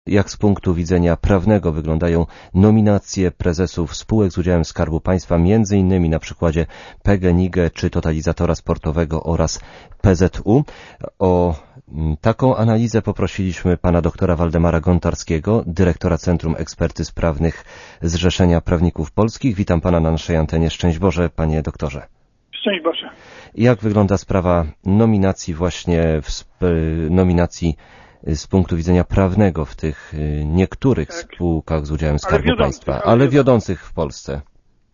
Jak z punktu widzenia prawnego wyglądają nominacje prezesów spółek z udziałem Skarbu Państwa, między innymi na przykładzie PGNiG czy Totalizatora Sportowego oraz PZU? O taką analizę poprosiliśmy pana doktora Waldemara Gontarskiego, dyrektora Centrum Ekspertyz Prawnych Zrzeszenia Prawników Polskich. Witam pana na naszej antenie. Szczęść Boże, panie doktorze. Szczęść Boże. Jak wygląda sprawa nominacji nominacji z punktu widzenia prawnego w tych niektórych spółkach z udziałem Skarbu Państwa, ale wiodących w Polsce?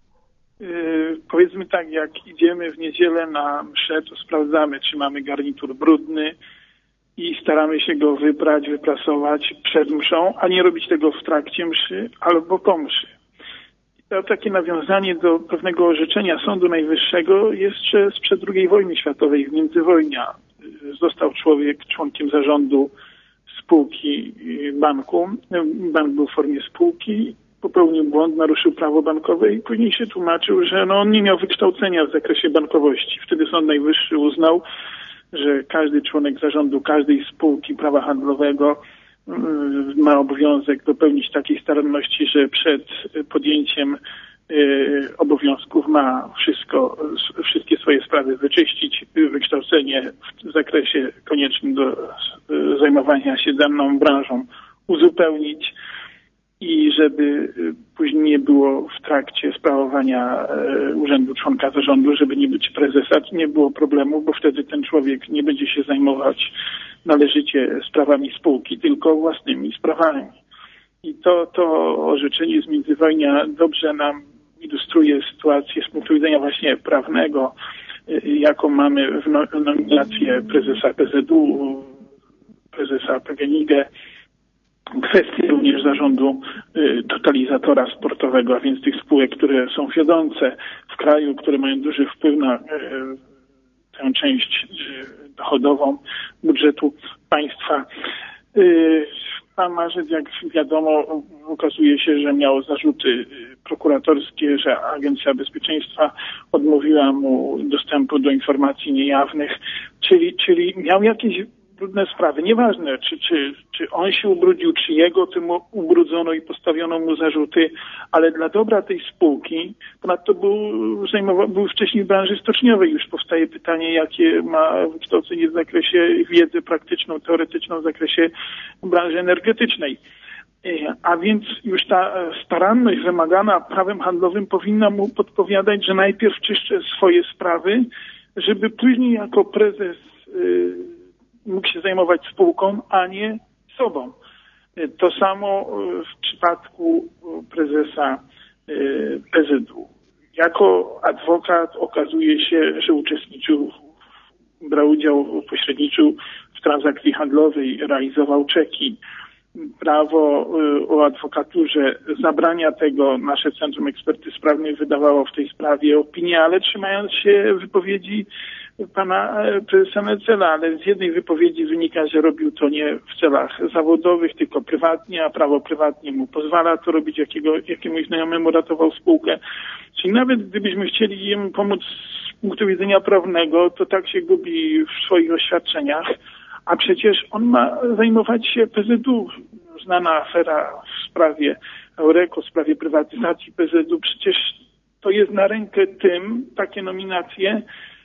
Powiedzmy tak, jak idziemy w niedzielę na mszę, to sprawdzamy, czy mamy garnitur brudny i staramy się go wyprać, wyprasować przed mszą, a nie robić tego w trakcie mszy albo po mszy. To takie nawiązanie do pewnego orzeczenia Sądu Najwyższego jeszcze sprzed II wojny światowej, w międzywojnia. Został człowiek członkiem zarządu spółki banku. Bank był w formie spółki, popełnił błąd, naruszył prawo bankowe i później się tłumaczył, że on nie miał wykształcenia w zakresie bankowości. Wtedy Sąd Najwyższy uznał, że każdy członek zarządu każdej spółki prawa handlowego ma obowiązek dopełnić takiej staranności, że przed podjęciem obowiązków ma wszystkie swoje sprawy wyczyścić, wykształcenie w zakresie koniecznym do zajmowania się daną branżą uzupełnić i żeby później nie było w trakcie sprawowania urzędu członka zarządu, żeby nie być prezesa, nie było problemu, bo wtedy ten człowiek nie będzie się zajmować należycie sprawami spółki, tylko własnymi sprawami. I to orzeczenie z międzywojnia dobrze nam ilustruje sytuację z punktu widzenia właśnie prawnego, jaką mamy w nominację prezesa PZU, prezesa PGNiG, kwestie również zarządu Totalizatora Sportowego, a więc tych spółek, które są wiodące w kraju, które mają duży wpływ na tę część dochodową budżetu państwa. Pan Marzec, jak wiadomo, okazuje się, że miał zarzuty prokuratorskie, że Agencja Bezpieczeństwa odmówiła mu dostępu do informacji niejawnych, czyli miał jakieś brudne sprawy. Nieważne, czy on się ubrudził, czy jego tym ubrudzono i postawiono mu zarzuty, ale dla dobra tej spółki, ponadto był wcześniej w branży stoczniowej. Już powstaje pytanie, jakie ma wykształcenie w zakresie wiedzy praktyczną, teoretyczną w zakresie branży energetycznej. A więc już ta staranność wymagana prawem handlowym powinna mu podpowiadać, że najpierw czyszczę swoje sprawy, żeby później jako prezes mógł się zajmować spółką, a nie sobą. To samo w przypadku prezesa PZU. Jako adwokat okazuje się, że brał udział, pośredniczył w transakcji handlowej, realizował czeki. Prawo o adwokaturze zabrania tego. Nasze Centrum Ekspertyz Prawnych wydawało w tej sprawie opinię, ale trzymając się wypowiedzi pana prezesa Metzela, ale z jednej wypowiedzi wynika, że robił to nie w celach zawodowych, tylko prywatnie, a prawo prywatnie mu pozwala to robić, jakiemuś znajomemu ratował spółkę. Czyli nawet gdybyśmy chcieli jemu pomóc z punktu widzenia prawnego, to tak się gubi w swoich oświadczeniach, a przecież on ma zajmować się PZU. Znana afera w sprawie Eureko, w sprawie prywatyzacji PZU. Przecież to jest na rękę tym, takie nominacje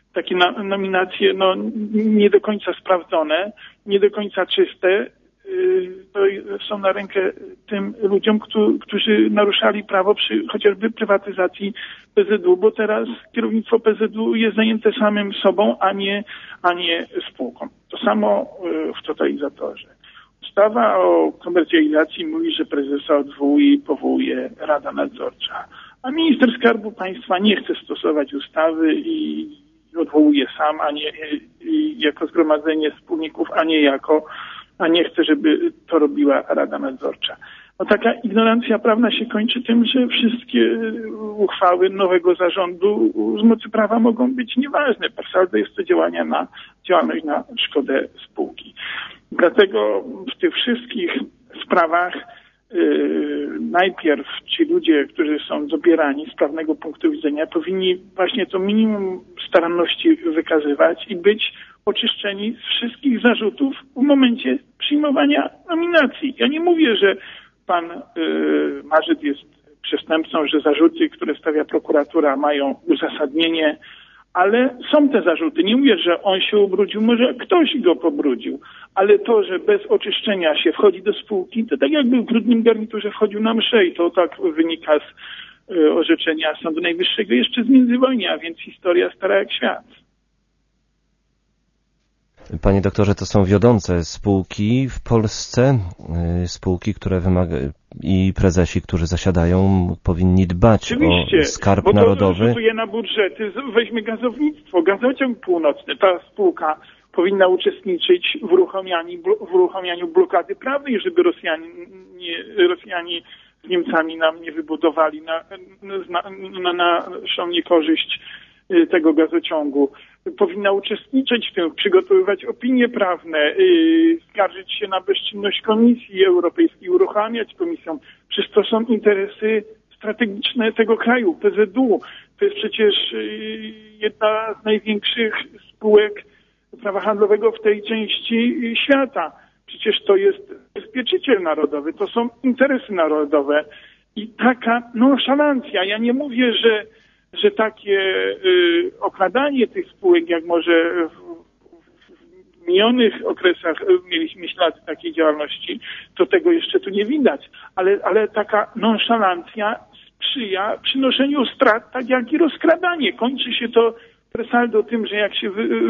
nie do końca sprawdzone, nie do końca czyste, to są na rękę tym ludziom, którzy naruszali prawo przy chociażby prywatyzacji PZU, bo teraz kierownictwo PZU jest zajęte samym sobą, a nie spółką. To samo w Totalizatorze. Ustawa o komercjalizacji mówi, że prezesa odwołuje i powołuje Rada Nadzorcza, a minister Skarbu Państwa nie chce stosować ustawy i odwołuje sam, a nie jako zgromadzenie wspólników, a nie chce, żeby to robiła Rada Nadzorcza. No taka ignorancja prawna się kończy tym, że wszystkie uchwały nowego zarządu z mocy prawa mogą być nieważne. Per saldo jest to działalność na szkodę spółki. Dlatego w tych wszystkich sprawach najpierw ci ludzie, którzy są dobierani z prawnego punktu widzenia, powinni właśnie to minimum staranności wykazywać i być oczyszczeni z wszystkich zarzutów w momencie przyjmowania nominacji. Ja nie mówię, że pan Marzyt jest przestępcą, że zarzuty, które stawia prokuratura, mają uzasadnienie, ale są te zarzuty. Nie mówię, że on się ubrudził, może ktoś go pobrudził, ale to, że bez oczyszczenia się wchodzi do spółki, to tak jakby w brudnym garniturze wchodził na mszę i to tak wynika z orzeczenia Sądu Najwyższego jeszcze z międzywojnia, a więc historia stara jak świat. Panie doktorze, to są wiodące spółki w Polsce, spółki, które i prezesi, którzy zasiadają, powinni dbać o skarb narodowy. Bo to rzutuje na budżety. Weźmy gazownictwo, gazociąg północny. Ta spółka powinna uczestniczyć w uruchamianiu blokady prawnej, żeby Rosjanie z Niemcami nam nie wybudowali na naszą niekorzyść tego gazociągu. Powinna uczestniczyć w tym, przygotowywać opinie prawne, skarżyć się na bezczynność Komisji Europejskiej, uruchamiać komisją. Przecież to są interesy strategiczne tego kraju, PZU. To jest przecież jedna z największych spółek prawa handlowego w tej części świata. Przecież to jest bezpieczyciel narodowy, to są interesy narodowe. I taka nonszalancja, ja nie mówię, że takie okradanie tych spółek, jak może w minionych okresach mieliśmy ślady takiej działalności, to tego jeszcze tu nie widać. Ale taka nonszalancja sprzyja przynoszeniu strat, tak jak i rozkradanie. Kończy się to per saldo tym, że jak się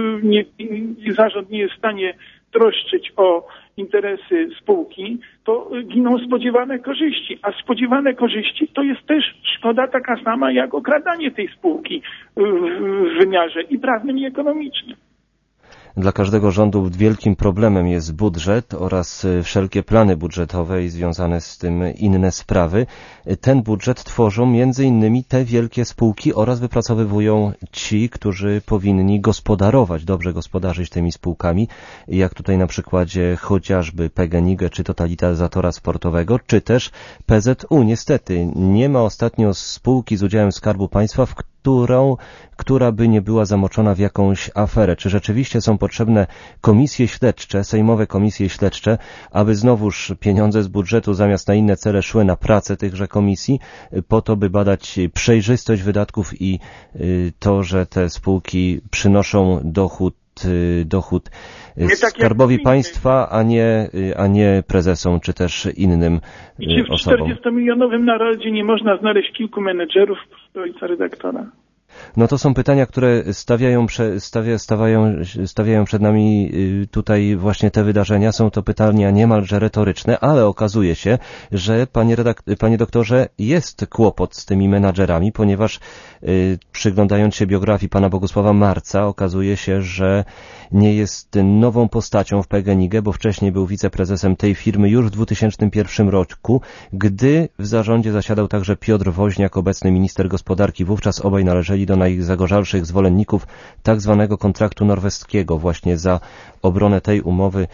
zarząd nie jest w stanie troszczyć o interesy spółki, to giną spodziewane korzyści. A spodziewane korzyści to jest też szkoda taka sama jak okradanie tej spółki w wymiarze i prawnym, i ekonomicznym. Dla każdego rządu wielkim problemem jest budżet oraz wszelkie plany budżetowe i związane z tym inne sprawy. Ten budżet tworzą między innymi te wielkie spółki oraz wypracowywują ci, którzy powinni gospodarować, dobrze gospodarzyć tymi spółkami, jak tutaj na przykładzie chociażby PGNiG czy Totalizatora Sportowego, czy też PZU. Niestety nie ma ostatnio spółki z udziałem Skarbu Państwa, która by nie była zamoczona w jakąś aferę. Czy rzeczywiście są potrzebne komisje śledcze, sejmowe komisje śledcze, aby znowuż pieniądze z budżetu zamiast na inne cele szły na pracę tychże komisji, po to, by badać przejrzystość wydatków i to, że te spółki przynoszą dochód Skarbowi Państwa, a nie prezesom, czy też innym osobom. I czy w 40-milionowym narodzie nie można znaleźć kilku menedżerów ojca redaktora? No to są pytania, które stawiają przed nami tutaj właśnie te wydarzenia. Są to pytania niemalże retoryczne, ale okazuje się, że panie doktorze, jest kłopot z tymi menadżerami, ponieważ przyglądając się biografii pana Bogusława Marca, okazuje się, że nie jest nową postacią w PGNiG, bo wcześniej był wiceprezesem tej firmy już w 2001 roku, gdy w zarządzie zasiadał także Piotr Woźniak, obecny minister gospodarki. Wówczas obaj należeli do najzagorzalszych zwolenników tak zwanego kontraktu norweskiego. Właśnie za obronę tej umowy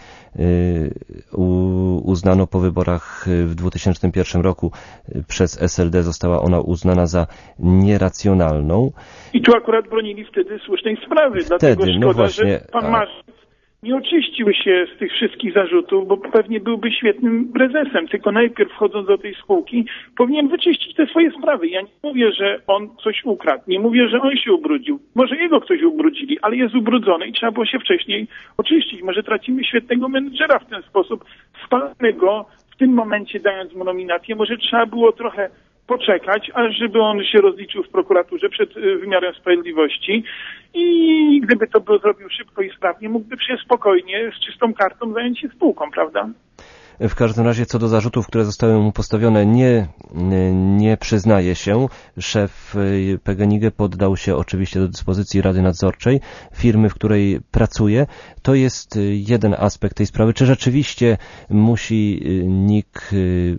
uznano po wyborach w 2001 roku przez SLD, została ona uznana za nieracjonalną. I tu akurat bronili wtedy słusznej sprawy, dlatego szkoda, że pan Marzyc nie oczyścił się z tych wszystkich zarzutów, bo pewnie byłby świetnym prezesem, tylko najpierw wchodząc do tej spółki powinien wyczyścić te swoje sprawy. Ja nie mówię, że on coś ukradł, nie mówię, że on się ubrudził. Może jego ktoś ubrudzili, ale jest ubrudzony i trzeba było się wcześniej oczyścić. Może tracimy świetnego menedżera w ten sposób, spalmy go w tym momencie dając mu nominację. Może trzeba było trochę poczekać, aż żeby on się rozliczył w prokuraturze przed wymiarem sprawiedliwości i gdyby to było zrobił szybko i sprawnie, mógłby się spokojnie, z czystą kartą zająć się spółką, prawda? W każdym razie co do zarzutów, które zostały mu postawione, nie przyznaje się. Szef PGNiG poddał się oczywiście do dyspozycji Rady Nadzorczej firmy, w której pracuje. To jest jeden aspekt tej sprawy. Czy rzeczywiście musi NIK,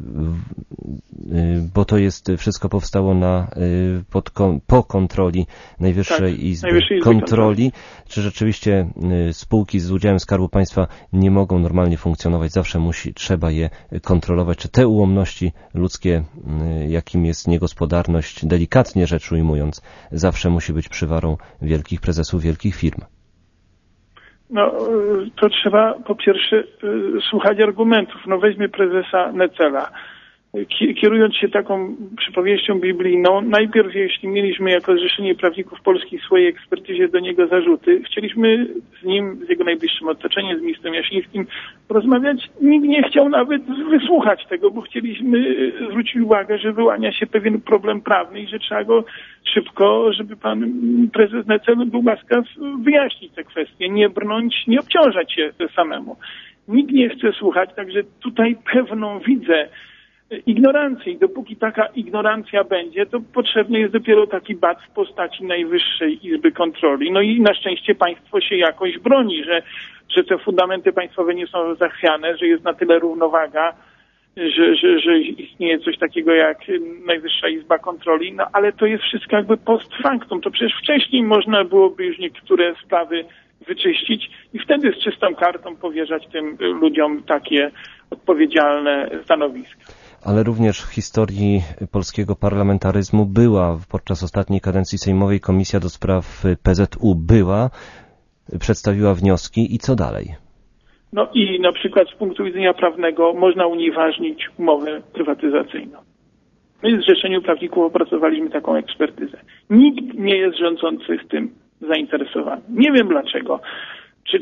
bo to jest wszystko powstało po kontroli Najwyższej Izby Kontroli, czy rzeczywiście spółki z udziałem Skarbu Państwa nie mogą normalnie funkcjonować? Zawsze trzeba je kontrolować. Czy te ułomności ludzkie, jakim jest niegospodarność, delikatnie rzecz ujmując, zawsze musi być przywarą wielkich prezesów, wielkich firm? No, to trzeba po pierwsze słuchać argumentów. No weźmy prezesa Necela. Kierując się taką przypowieścią biblijną, najpierw jeśli mieliśmy jako Zrzeszenie Prawników Polskich w swojej ekspertyzie do niego zarzuty, chcieliśmy z nim, z jego najbliższym otoczeniem, z ministrem Jasińskim porozmawiać. Nikt nie chciał nawet wysłuchać tego, bo chcieliśmy zwrócić uwagę, że wyłania się pewien problem prawny i że trzeba go szybko, żeby pan prezes Necel był łaskaw wyjaśnić te kwestie, nie brnąć, nie obciążać się samemu. Nikt nie chce słuchać, także tutaj pewną widzę ignorancji. Dopóki taka ignorancja będzie, to potrzebny jest dopiero taki bat w postaci Najwyższej Izby Kontroli. No i na szczęście państwo się jakoś broni, że te fundamenty państwowe nie są zachwiane, że jest na tyle równowaga, że istnieje coś takiego jak Najwyższa Izba Kontroli, no ale to jest wszystko jakby post factum. To przecież wcześniej można byłoby już niektóre sprawy wyczyścić i wtedy z czystą kartą powierzać tym ludziom takie odpowiedzialne stanowiska. Ale również w historii polskiego parlamentaryzmu była podczas ostatniej kadencji sejmowej Komisja do Spraw PZU przedstawiła wnioski i co dalej? No i na przykład z punktu widzenia prawnego można unieważnić umowę prywatyzacyjną. My w Zrzeszeniu Prawników opracowaliśmy taką ekspertyzę. Nikt nie jest rządzący w tym zainteresowany. Nie wiem dlaczego. Czy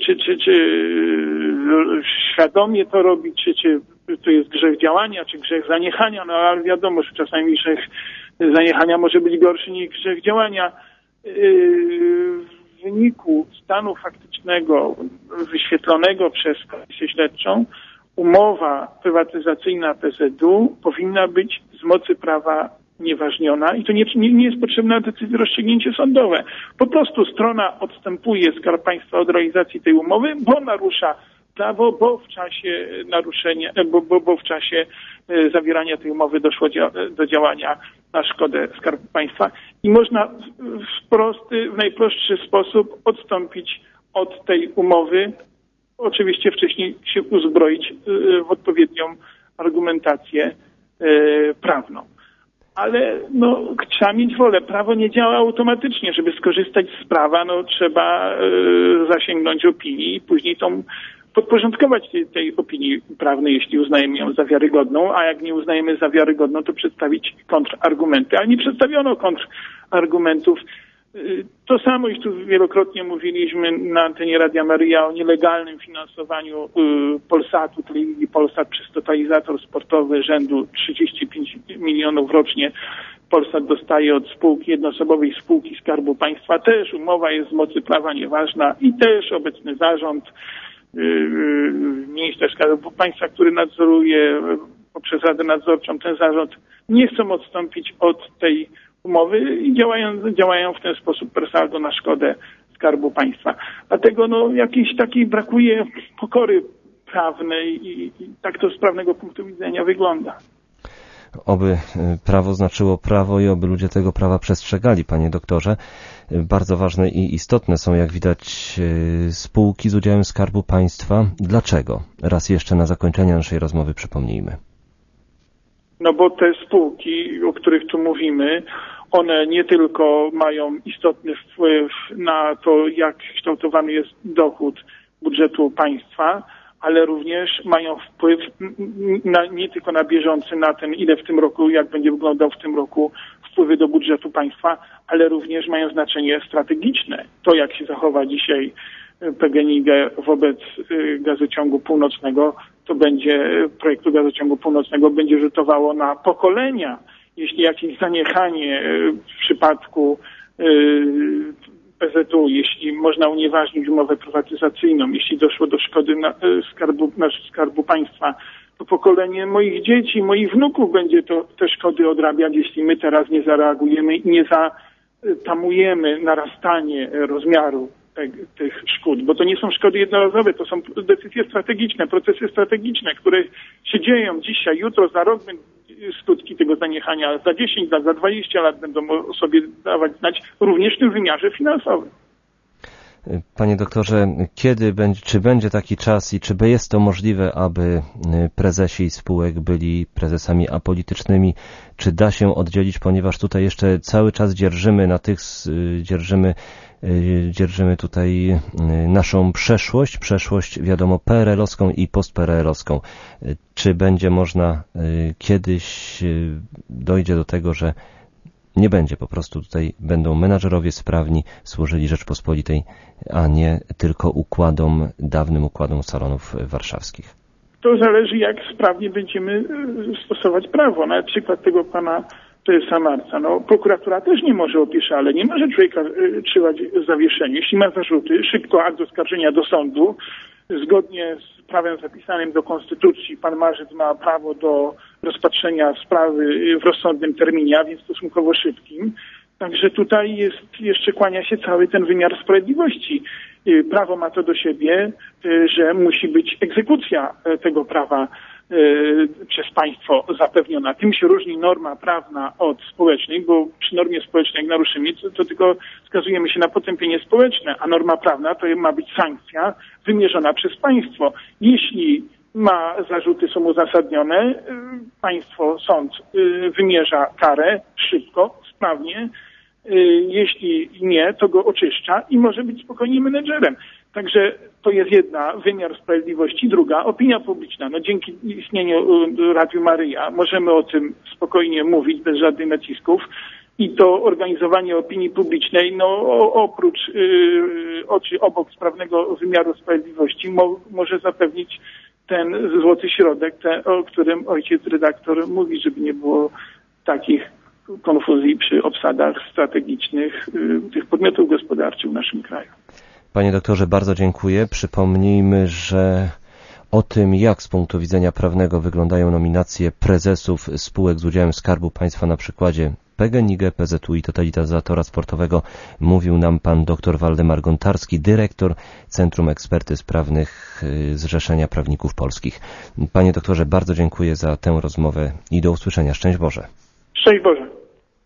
świadomie to robi, czy to jest grzech działania, czy grzech zaniechania, no ale wiadomo, że czasami grzech zaniechania może być gorszy niż grzech działania. W wyniku stanu faktycznego wyświetlonego przez Komisję Śledczą umowa prywatyzacyjna PZU powinna być z mocy prawa nieważniona i to nie jest potrzebna decyzja, rozstrzygnięcie sądowe. Po prostu strona odstępuje Skarb Państwa od realizacji tej umowy, bo narusza prawo, bo w czasie naruszenia, bo w czasie zawierania tej umowy doszło do działania na szkodę Skarbu Państwa i można w najprostszy sposób odstąpić od tej umowy. Oczywiście wcześniej się uzbroić w odpowiednią argumentację prawną. Ale trzeba mieć wolę. Prawo nie działa automatycznie. Żeby skorzystać z prawa, trzeba zasięgnąć opinii i później podporządkować tej opinii prawnej, jeśli uznajemy ją za wiarygodną, a jak nie uznajemy za wiarygodną, to przedstawić kontrargumenty. Ale nie przedstawiono kontrargumentów. To samo już tu wielokrotnie mówiliśmy na antenie Radia Maryja o nielegalnym finansowaniu Polsatu, telewizji Polsat przez totalizator sportowy rzędu 35 milionów rocznie. Polsat dostaje od jednoosobowej spółki Skarbu Państwa. Też umowa jest z mocy prawa nieważna i też obecny zarząd, minister Skarbu Państwa, który nadzoruje poprzez Radę Nadzorczą ten zarząd, nie chcą odstąpić od tej umowy i działają w ten sposób per saldo na szkodę Skarbu Państwa. Dlatego jakiejś takiej brakuje pokory prawnej i tak to z prawnego punktu widzenia wygląda. Oby prawo znaczyło prawo i oby ludzie tego prawa przestrzegali, panie doktorze. Bardzo ważne i istotne są, jak widać, spółki z udziałem Skarbu Państwa. Dlaczego? Raz jeszcze na zakończenie naszej rozmowy przypomnijmy. Bo te spółki, o których tu mówimy, one nie tylko mają istotny wpływ na to, jak kształtowany jest dochód budżetu państwa, ale również mają wpływ nie tylko na bieżący, na ten, ile w tym roku, jak będzie wyglądał w tym roku wpływy do budżetu państwa, ale również mają znaczenie strategiczne. To, jak się zachowa dzisiaj PGNiG wobec gazociągu północnego, to projektu gazociągu północnego będzie rzutowało na pokolenia. Jeśli jakieś zaniechanie w przypadku PZU, jeśli można unieważnić umowę prywatyzacyjną, jeśli doszło do szkody Skarbu Państwa, to pokolenie moich dzieci, moich wnuków będzie te szkody odrabiać, jeśli my teraz nie zareagujemy i nie zatamujemy narastanie rozmiaru tych szkód, bo to nie są szkody jednorazowe, to są decyzje strategiczne, procesy strategiczne, które się dzieją dzisiaj, jutro, za rok skutki tego zaniechania, za 10 lat, za 20 lat będą sobie dawać znać również w tym wymiarze finansowym. Panie doktorze, kiedy będzie, czy będzie taki czas i czy jest to możliwe, aby prezesi spółek byli prezesami apolitycznymi? Czy da się oddzielić, ponieważ tutaj jeszcze cały czas dzierżymy tutaj naszą przeszłość wiadomo PRL-owską i post-PRL-owską. Czy będzie można kiedyś dojdzie do tego, że nie będzie, po prostu tutaj będą menadżerowie sprawni, służyli Rzeczpospolitej, a nie tylko dawnym układom salonów warszawskich? To zależy, jak sprawnie będziemy stosować prawo. Na przykład tego pana prezesa Marca. Prokuratura też nie może opieszale, nie może człowieka trzymać w zawieszeniu. Jeśli ma zarzuty, szybko akt oskarżenia do sądu. Zgodnie z prawem zapisanym do Konstytucji pan Marzec ma prawo do rozpatrzenia sprawy w rozsądnym terminie, a więc stosunkowo szybkim. Także tutaj jeszcze kłania się cały ten wymiar sprawiedliwości. Prawo ma to do siebie, że musi być egzekucja tego prawa przez państwo zapewniona. Tym się różni norma prawna od społecznej, bo przy normie społecznej jak naruszymy, to tylko skazujemy się na potępienie społeczne, a norma prawna to ma być sankcja wymierzona przez państwo. Jeśli zarzuty są uzasadnione, sąd wymierza karę szybko, sprawnie. Jeśli nie, to go oczyszcza i może być spokojnie menedżerem. Także to jest wymiar sprawiedliwości. Druga, opinia publiczna. Dzięki istnieniu Radiu Maryja możemy o tym spokojnie mówić bez żadnych nacisków i to organizowanie opinii publicznej, obok sprawnego wymiaru sprawiedliwości może zapewnić ten złoty środek, o którym ojciec redaktor mówi, żeby nie było takich konfuzji przy obsadach strategicznych tych podmiotów gospodarczych w naszym kraju. Panie doktorze, bardzo dziękuję. Przypomnijmy, że o tym, jak z punktu widzenia prawnego wyglądają nominacje prezesów spółek z udziałem Skarbu Państwa na przykładzie PGNiG, PZU i Totalizatora Sportowego, mówił nam pan dr Waldemar Gontarski, dyrektor Centrum Ekspertyz Prawnych Zrzeszenia Prawników Polskich. Panie doktorze, bardzo dziękuję za tę rozmowę i do usłyszenia. Szczęść Boże. Szczęść Boże.